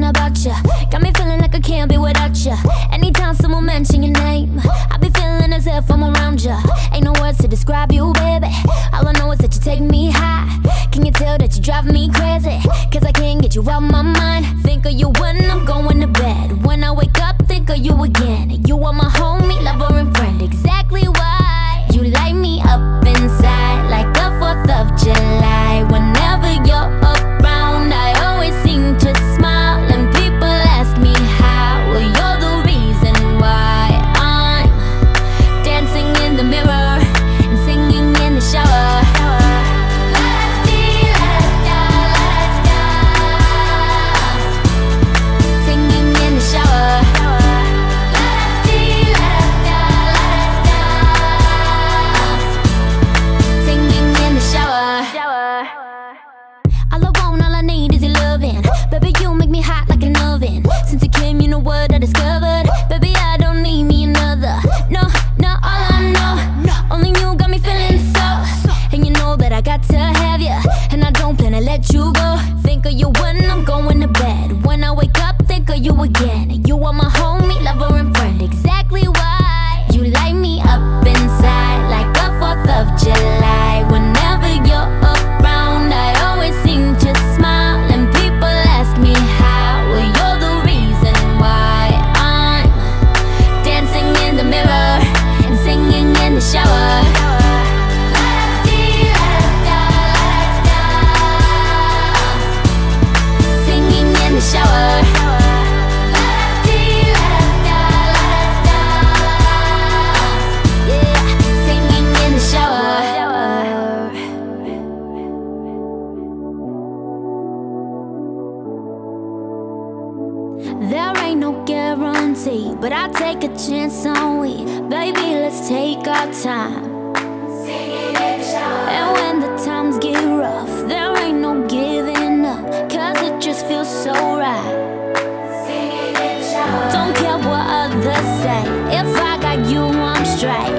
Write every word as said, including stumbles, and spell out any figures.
about ya. Got me feeling like I can't be without ya. Anytime someone mention your name, I be feeling as if I'm around ya. Ain't no words to describe you, baby. All I know is that you take me high. Can you tell that you drive me crazy? Cause I can't get you out my mind. Think of you when I'm going to bed. When I wake up, think of you again. You are my homie, lover and friend. Exactly why you light me up inside like the fourth of July. Whenever you're around, I always seem to smile. And people ask me how. Well, you're the reason why I'm dancing in the mirror and singing in the shower. Singing in the shower. Singing in the shower. All I want, all I need is your loving. Baby, you make me hot like an oven. Since you came, you know what I discovered. Baby, I don't need me another. No, no, all I know, only you got me feeling so. And you know that I got to have you, and I don't plan to let you go. Think of you when I'm going to bed. When I wake up, think of you again. You are my homie, lover and friend. Exactly why you light me up inside like the fourth of July. Whenever you're around, I always seem to smile. And people ask me how. Well, you're the reason why I'm dancing in the mirror and singing in the shower. Singing in the shower. Yeah, singing in the shower. There ain't no guarantee, but I take a chance on we. Baby, let's take our time. And when the times get rough, there ain't no giving up, cause it just feels so right. Don't care what others say, if I got you, I'm straight.